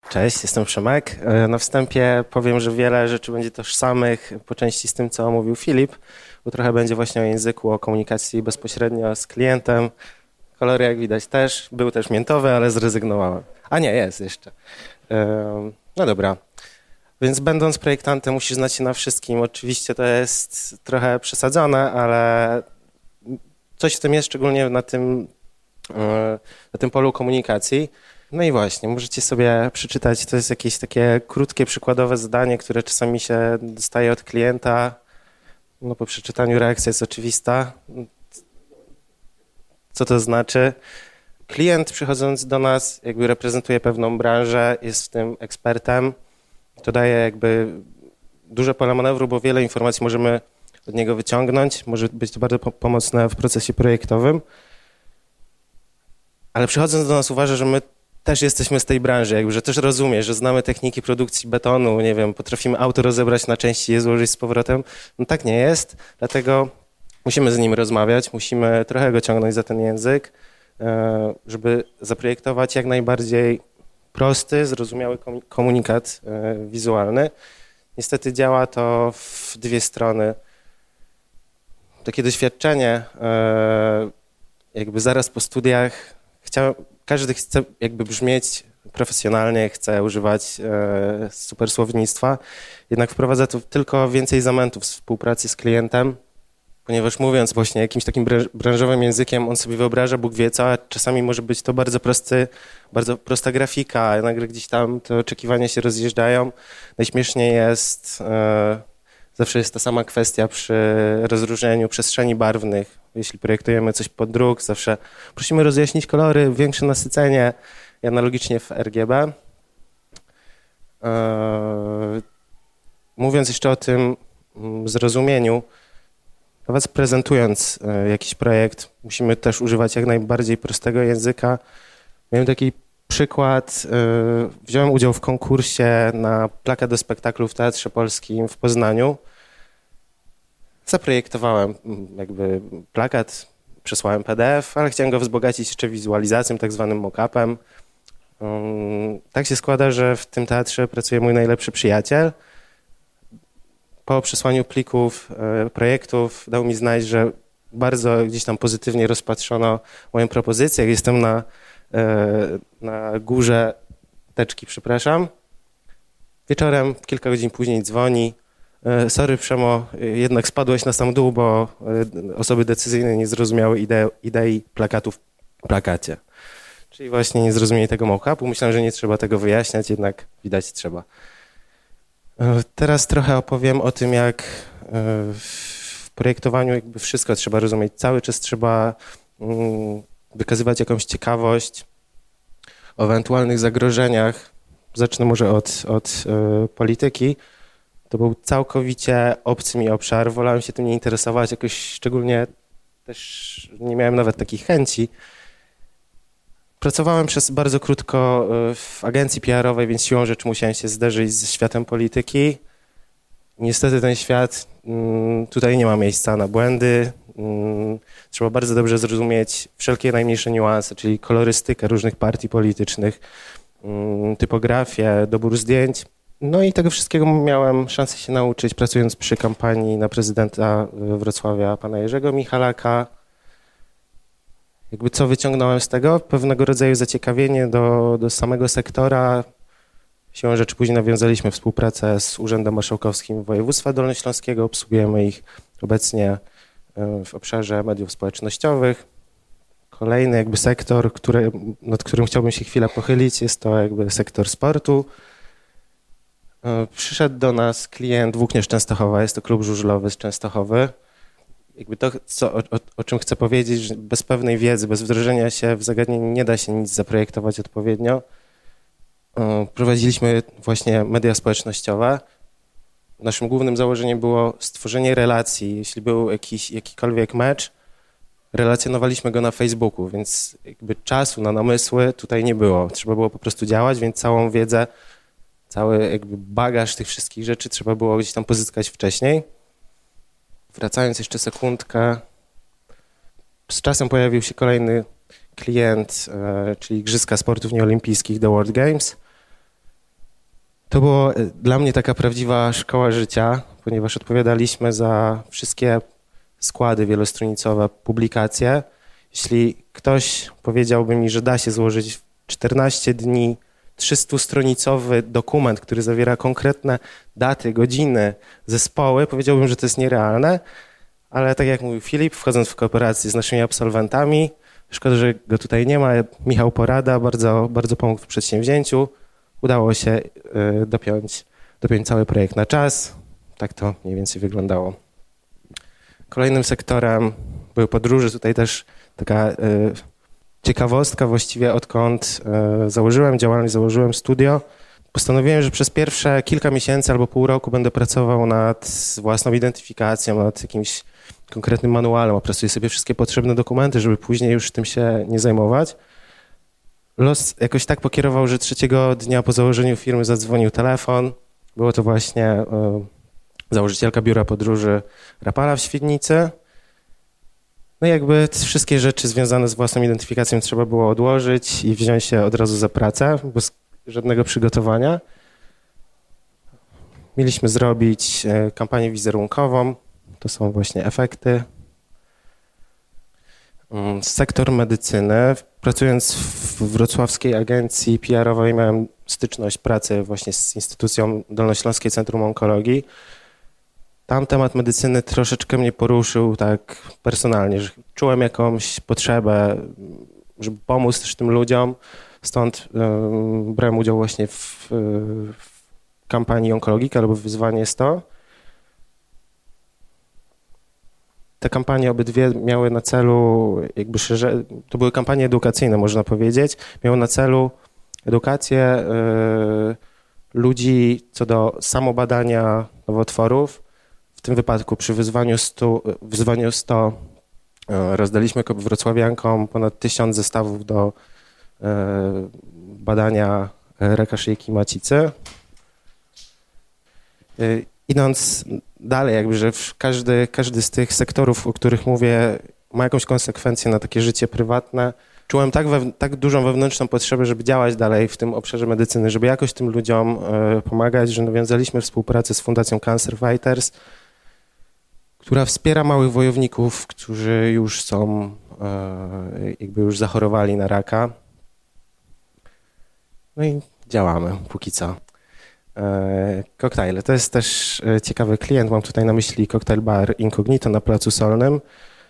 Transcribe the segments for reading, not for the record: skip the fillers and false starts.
Cześć, jestem Przemek. Na wstępie powiem, że wiele rzeczy będzie tożsamych po części z tym, co mówił Filip, bo trochę będzie właśnie o języku, o komunikacji bezpośrednio z klientem. Kolory, jak widać, też. Był też miętowy, ale zrezygnowałem. A nie, jest jeszcze. No dobra. Więc będąc projektantem musisz znać się na wszystkim. Oczywiście to jest trochę przesadzone, ale coś w tym jest, szczególnie na tym polu komunikacji. No i właśnie, możecie sobie przeczytać, to jest jakieś takie krótkie, przykładowe zadanie, które czasami się dostaje od klienta. No po przeczytaniu reakcja jest oczywista. Co to znaczy? Klient przychodząc do nas jakby reprezentuje pewną branżę, jest w tym ekspertem. To daje jakby duże pole manewru, bo wiele informacji możemy od niego wyciągnąć. Może być to bardzo pomocne w procesie projektowym. Ale przychodząc do nas uważa, że my też jesteśmy z tej branży, jakby, że też rozumie, że znamy techniki produkcji betonu, nie wiem, potrafimy auto rozebrać na części i je złożyć z powrotem. No tak nie jest, dlatego musimy z nim rozmawiać, musimy trochę go ciągnąć za ten język, żeby zaprojektować jak najbardziej prosty, zrozumiały komunikat wizualny. Niestety działa to w dwie strony. Takie doświadczenie, jakby zaraz po studiach każdy chce jakby brzmieć profesjonalnie, chce używać super słownictwa, jednak wprowadza to tylko więcej zamętów w współpracy z klientem, ponieważ mówiąc właśnie jakimś takim branżowym językiem, on sobie wyobraża Bóg wie co, a czasami może być to bardzo prosta grafika, a nagle gdzieś tam te oczekiwania się rozjeżdżają. Najśmieszniej jest, zawsze jest ta sama kwestia przy rozróżnianiu przestrzeni barwnych. Jeśli projektujemy coś pod druk, zawsze prosimy rozjaśnić kolory, większe nasycenie i analogicznie w RGB. Mówiąc jeszcze o tym zrozumieniu, nawet prezentując jakiś projekt, musimy też używać jak najbardziej prostego języka. Miałem taki przykład, wziąłem udział w konkursie na plakat do spektaklu w Teatrze Polskim w Poznaniu. Zaprojektowałem jakby plakat, przesłałem PDF, ale chciałem go wzbogacić jeszcze wizualizacją, tak zwanym mock-upem. Tak się składa, że w tym teatrze pracuje mój najlepszy przyjaciel. Po przesłaniu plików, projektów dał mi znać, że bardzo gdzieś tam pozytywnie rozpatrzono moją propozycję. Jestem na górze teczki, przepraszam. Wieczorem, kilka godzin później dzwoni. Sorry Przemo, jednak spadłeś na sam dół, bo osoby decyzyjne nie zrozumiały idei plakatu w plakacie. Czyli właśnie nie zrozumieli tego mock-upu. Myślałem, że nie trzeba tego wyjaśniać, jednak widać trzeba. Teraz trochę opowiem o tym, jak w projektowaniu jakby wszystko trzeba rozumieć. Cały czas trzeba wykazywać jakąś ciekawość o ewentualnych zagrożeniach. Zacznę może od polityki. To był całkowicie obcy mi obszar. Wolałem się tym nie interesować. Jakoś szczególnie też nie miałem nawet takich chęci. Pracowałem przez bardzo krótko w agencji PR-owej, więc siłą rzeczy musiałem się zderzyć ze światem polityki. Niestety ten świat, tutaj nie ma miejsca na błędy. Trzeba bardzo dobrze zrozumieć wszelkie najmniejsze niuanse, czyli kolorystykę różnych partii politycznych, typografię, dobór zdjęć. No i tego wszystkiego miałem szansę się nauczyć, pracując przy kampanii na prezydenta Wrocławia, pana Jerzego Michalaka. Jakby co wyciągnąłem z tego? Pewnego rodzaju zaciekawienie do samego sektora. Siłą rzeczy później nawiązaliśmy współpracę z Urzędem Marszałkowskim Województwa Dolnośląskiego. Obsługujemy ich obecnie w obszarze mediów społecznościowych. Kolejny jakby sektor, nad którym chciałbym się chwilę pochylić, jest to jakby sektor sportu. Przyszedł do nas klient Włókniarz Częstochowa, jest to klub żużlowy z Częstochowy. Jakby to, o czym chcę powiedzieć, że bez pewnej wiedzy, bez wdrożenia się w zagadnienie nie da się nic zaprojektować odpowiednio. Prowadziliśmy właśnie media społecznościowe. Naszym głównym założeniem było stworzenie relacji. Jeśli był jakikolwiek mecz, relacjonowaliśmy go na Facebooku, więc jakby czasu na namysły tutaj nie było. Trzeba było po prostu działać, więc całą wiedzę, cały jakby bagaż tych wszystkich rzeczy trzeba było gdzieś tam pozyskać wcześniej. Wracając jeszcze sekundkę, z czasem pojawił się kolejny klient, czyli Igrzyska Sportów Nieolimpijskich The World Games. To było dla mnie taka prawdziwa szkoła życia, ponieważ odpowiadaliśmy za wszystkie składy wielostronicowe, publikacje. Jeśli ktoś powiedziałby mi, że da się złożyć w 14 dni 300-stronicowy dokument, który zawiera konkretne daty, godziny, zespoły, powiedziałbym, że to jest nierealne, ale tak jak mówił Filip, wchodząc w kooperację z naszymi absolwentami, szkoda, że go tutaj nie ma, Michał Porada bardzo, bardzo pomógł w przedsięwzięciu, udało się dopiąć cały projekt na czas, tak to mniej więcej wyglądało. Kolejnym sektorem były podróże, tutaj też taka ciekawostka właściwie, odkąd założyłem działalność, założyłem studio, postanowiłem, że przez pierwsze kilka miesięcy albo pół roku będę pracował nad własną identyfikacją, nad jakimś konkretnym manualem, opracuję sobie wszystkie potrzebne dokumenty, żeby później już tym się nie zajmować. Los jakoś tak pokierował, że trzeciego dnia po założeniu firmy zadzwonił telefon. Było to właśnie założycielka biura podróży Rapala w Świdnicy. No i jakby wszystkie rzeczy związane z własną identyfikacją trzeba było odłożyć i wziąć się od razu za pracę, bez żadnego przygotowania. Mieliśmy zrobić kampanię wizerunkową. To są właśnie efekty. Sektor medycyny. Pracując w wrocławskiej agencji PR-owej miałem styczność pracy właśnie z instytucją Dolnośląskie Centrum Onkologii. Tam temat medycyny troszeczkę mnie poruszył tak personalnie, że czułem jakąś potrzebę, żeby pomóc też tym ludziom. Stąd brałem udział właśnie w kampanii Onkologika albo Wyzwanie 100. Te kampanie obydwie miały na celu, jakby szerzej, to były kampanie edukacyjne, można powiedzieć, miały na celu edukację ludzi co do samobadania nowotworów. W tym wypadku przy wyzwaniu 100 rozdaliśmy wrocławiankom ponad 1000 zestawów do badania raka szyjki macicy. Idąc dalej, jakby, że każdy z tych sektorów, o których mówię, ma jakąś konsekwencję na takie życie prywatne. Czułem tak dużą wewnętrzną potrzebę, żeby działać dalej w tym obszarze medycyny, żeby jakoś tym ludziom pomagać, że nawiązaliśmy współpracę z Fundacją Cancer Fighters, która wspiera małych wojowników, którzy już są, jakby już zachorowali na raka. No i działamy póki co. Koktajle. To jest też ciekawy klient. Mam tutaj na myśli koktajl bar Incognito na Placu Solnym.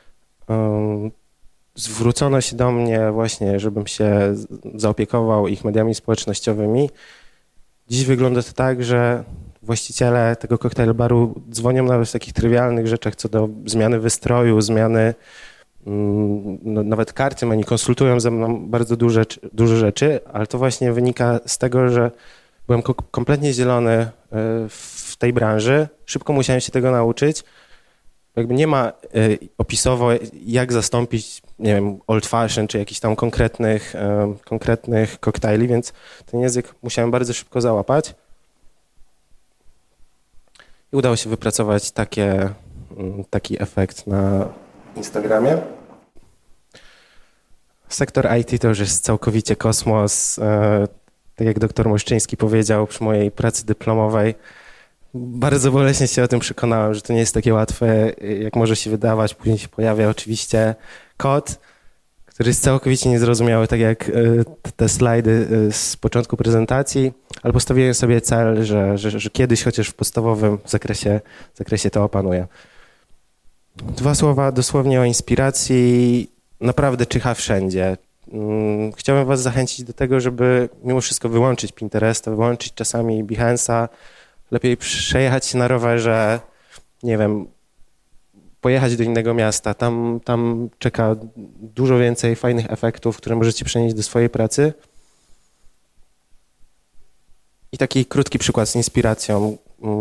Zwrócono się do mnie właśnie, żebym się zaopiekował ich mediami społecznościowymi. Dziś wygląda to tak, że właściciele tego koktajl baru dzwonią nawet w takich trywialnych rzeczach co do zmiany wystroju, zmiany nawet karty menu, konsultują ze mną bardzo dużo rzeczy, ale to właśnie wynika z tego, że byłem kompletnie zielony w tej branży, szybko musiałem się tego nauczyć. Jakby nie ma opisowo, jak zastąpić, nie wiem, old fashion czy jakichś tam konkretnych koktajli, więc ten język musiałem bardzo szybko załapać. I udało się wypracować taki efekt na Instagramie. Sektor IT to już jest całkowicie kosmos. Tak jak doktor Moszczyński powiedział przy mojej pracy dyplomowej, bardzo boleśnie się o tym przekonałem, że to nie jest takie łatwe, jak może się wydawać. Później się pojawia oczywiście kod, który jest całkowicie niezrozumiały, tak jak te slajdy z początku prezentacji, ale postawiłem sobie cel, że kiedyś chociaż w podstawowym zakresie to opanuję. 2 słowa dosłownie o inspiracji. Naprawdę czyha wszędzie. Chciałbym was zachęcić do tego, żeby mimo wszystko wyłączyć Pinteresta, wyłączyć czasami Behance'a, lepiej przejechać się na rowerze, nie wiem, pojechać do innego miasta. Tam czeka dużo więcej fajnych efektów, które możecie przenieść do swojej pracy. I taki krótki przykład z inspiracją.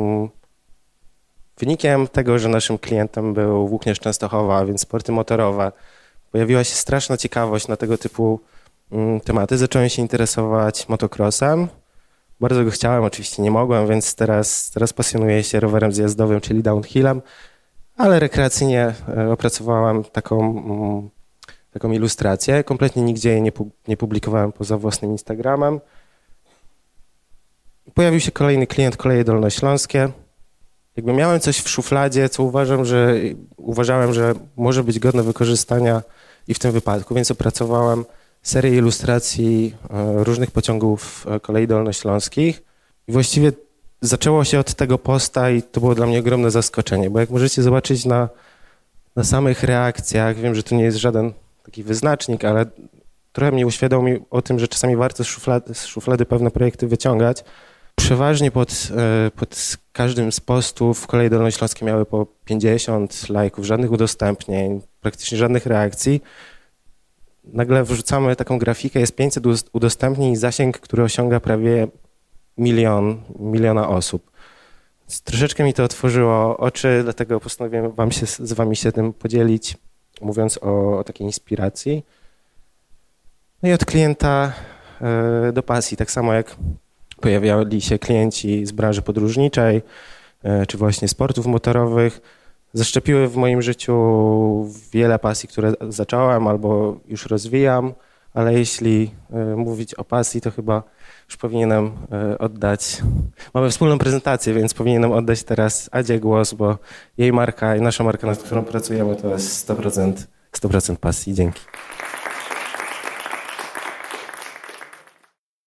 Wynikiem tego, że naszym klientem był Włókniarz Częstochowa, a więc sporty motorowe, pojawiła się straszna ciekawość na tego typu tematy. Zacząłem się interesować motocrossem. Bardzo go chciałem, oczywiście nie mogłem, więc teraz pasjonuję się rowerem zjazdowym, czyli downhillem, ale rekreacyjnie opracowałem taką ilustrację. Kompletnie nigdzie jej nie publikowałem poza własnym Instagramem. pojawił się kolejny klient, Koleje Dolnośląskie. Jakby miałem coś w szufladzie, co uważałem, że może być godne wykorzystania i w tym wypadku, więc opracowałem serię ilustracji różnych pociągów Kolei Dolnośląskich. I właściwie zaczęło się od tego posta i to było dla mnie ogromne zaskoczenie, bo jak możecie zobaczyć na samych reakcjach, wiem, że to nie jest żaden taki wyznacznik, ale trochę mnie uświadomił o tym, że czasami warto z szuflady pewne projekty wyciągać. Przeważnie pod każdym z postów Koleje Dolnośląskie miały po 50 lajków, żadnych udostępnień, praktycznie żadnych reakcji. Nagle wrzucamy taką grafikę, jest 500 udostępnień i zasięg, który osiąga prawie miliona osób. Więc troszeczkę mi to otworzyło oczy, dlatego postanowiłem z wami się tym podzielić, mówiąc o takiej inspiracji. No i od klienta do pasji, tak samo jak pojawiali się klienci z branży podróżniczej, czy właśnie sportów motorowych, zaszczepiły w moim życiu wiele pasji, które zacząłem albo już rozwijam, ale jeśli mówić o pasji, to chyba już powinienem oddać, mamy wspólną prezentację, więc powinienem oddać teraz Adzie głos, bo jej marka i nasza marka, nad którą pracujemy, to jest 100% pasji. Dzięki.